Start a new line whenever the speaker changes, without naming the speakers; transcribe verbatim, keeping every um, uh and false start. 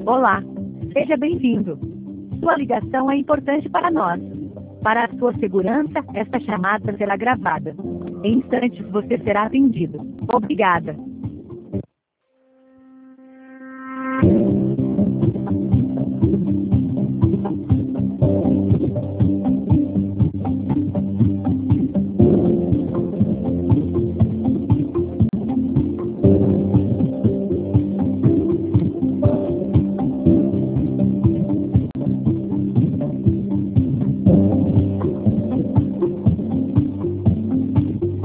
Olá, seja bem-vindo. Sua ligação é importante para nós. Para a sua segurança, esta chamada será gravada. Em instantes você será atendido. Obrigada.